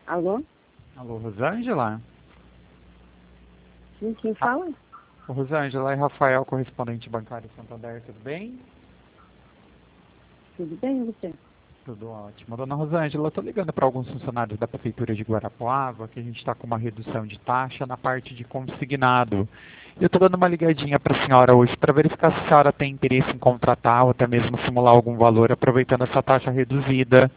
Alô? Alô, Rosângela? Sim, quem fala? Rosângela, é Rafael, correspondente bancário Santander, tudo bem? Tudo bem, e você? Tudo ótimo. Dona Rosângela, eu estou ligando para alguns funcionários da Prefeitura de Guarapuava que a gente está com uma redução de taxa na parte de consignado. Eu estou dando uma ligadinha para a senhora hoje para verificar se a senhora tem interesse em contratar ou até mesmo simular algum valor aproveitando essa taxa reduzida.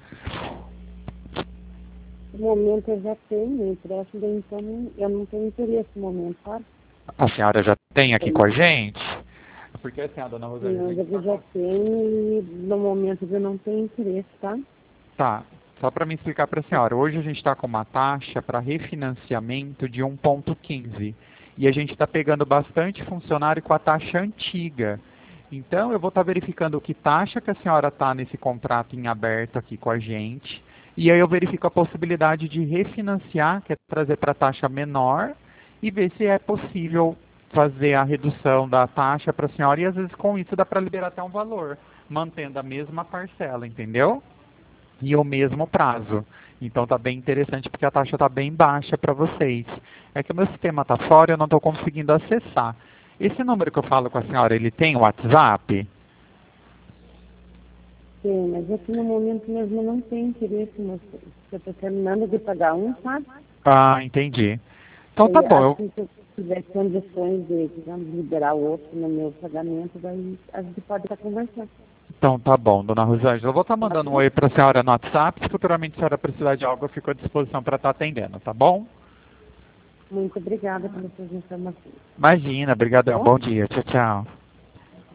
No momento eu já tenho empréstimo, então eu não tenho interesse no momento, sabe? A senhora já tem aqui com a Sim, gente? Porque assim, a dona Rosângela... eu já tenho e no momento eu não tenho interesse, tá? Tá, só para me explicar para a senhora, hoje a gente está com uma taxa para refinanciamento de 1,15 e a gente está pegando bastante funcionário com a taxa antiga. Então eu vou estar verificando que taxa que a senhora está nesse contrato em aberto aqui com a gente e aí eu verifico a possibilidade de refinanciar, que é trazer para taxa menor e ver se é possível fazer a redução da taxa para a senhora e às vezes com isso dá para liberar até um valor, mantendo a mesma parcela, entendeu? E o mesmo prazo. Então está bem interessante porque a taxa está bem baixa para vocês. É que o meu sistema está fora e eu não estou conseguindo acessar. Esse número que eu falo com a senhora, ele tem WhatsApp? Sim, mas aqui no momento mesmo eu não tenho interesse, mas eu estou terminando de pagar um, sabe? Ah, entendi. Então tá E bom. assim que eu tiver condições de, digamos, liberar o outro no meu pagamento, daí a gente pode estar conversando. Então tá bom, dona Rosângela. Eu vou estar Tá mandando um bom? oi para a senhora no WhatsApp. Se futuramente a senhora precisar de algo, eu fico à disposição para estar atendendo, tá bom? Muito obrigada pelas suas informações. Imagina, Tá brigadão. bom? Bom dia. Tchau, tchau.